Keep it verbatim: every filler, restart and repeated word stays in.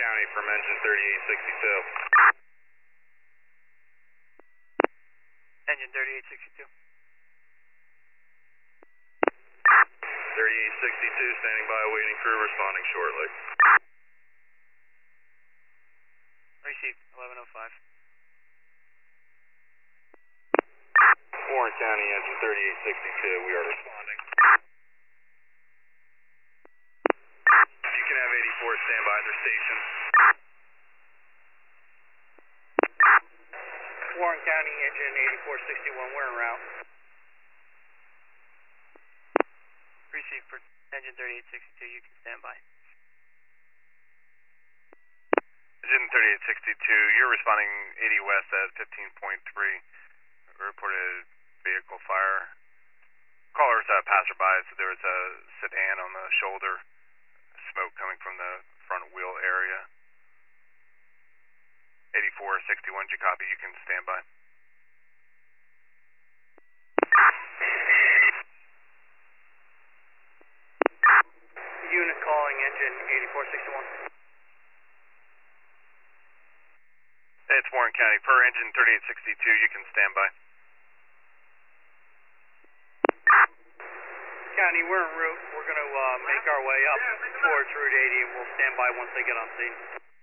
County from engine thirty-eight sixty-two. Engine thirty-eight sixty-two. thirty-eight sixty-two standing by, waiting crew, responding shortly. Received, eleven oh five. Warren County, engine thirty-eight sixty-two, we are responding. You can have eighty-four stand by their station. Warren County, engine eighty-four sixty-one, we're en route. Received for engine thirty-eight sixty-two, you can stand by. Engine thirty-eight sixty-two, you're responding eighty west at fifteen point three. Reported vehicle fire. Callers uh, passerby, so there was a sedan on the shoulder. Smoke coming from the front wheel area. eighty-four sixty-one, Jacoby, you can stand by. Unit calling engine eighty-four sixty-one. It's Warren County. Per engine thirty-eight sixty-two, you can stand by. County, we're en route. We're going to uh, make our way up towards Route eighty, and we'll stand by once they get on scene.